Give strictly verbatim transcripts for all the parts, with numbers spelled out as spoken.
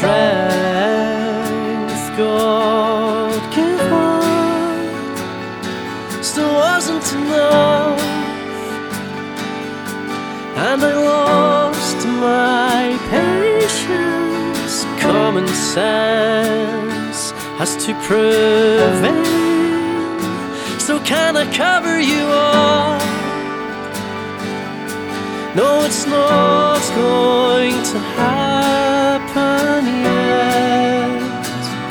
strength God gave up still wasn't enough, and I lost my patience. Common sense has to prevail. So can I cover you up? No, it's not going to happen yet.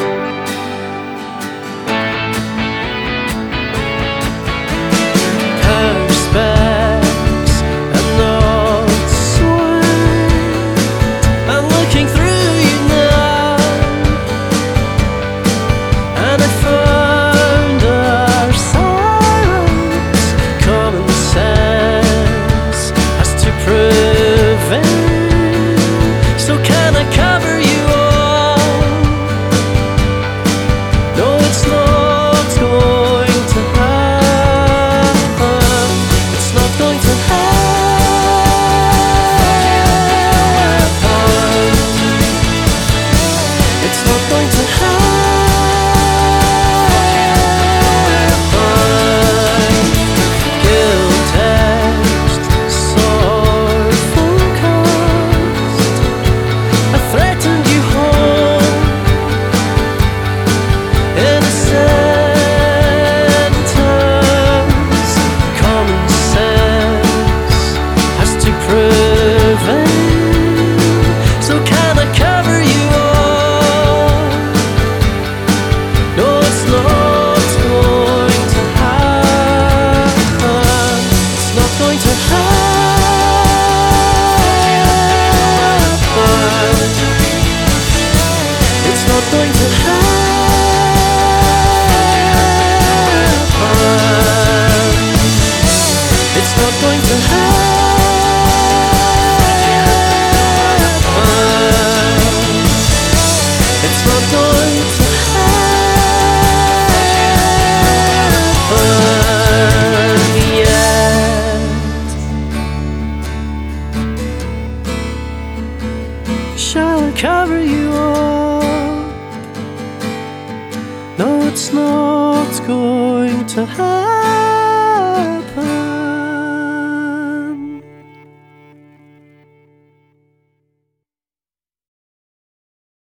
Perspex and not sweat. I'm looking through you now, and I found our silence. Common sense has to prevail. So can I cover you all? No, it's not going to happen. It's not going to happen. It's not going to happen. Guilt-edged, sorrowful cost. I threatened you home in a sentence. Common sense has to prevail. So can I cover you all? No, it's not going to happen. It's not going to happen. It's not going to happen. It's not going to happen. It's not going to happen yet. Shall I cover you all? No, it's not going to happen.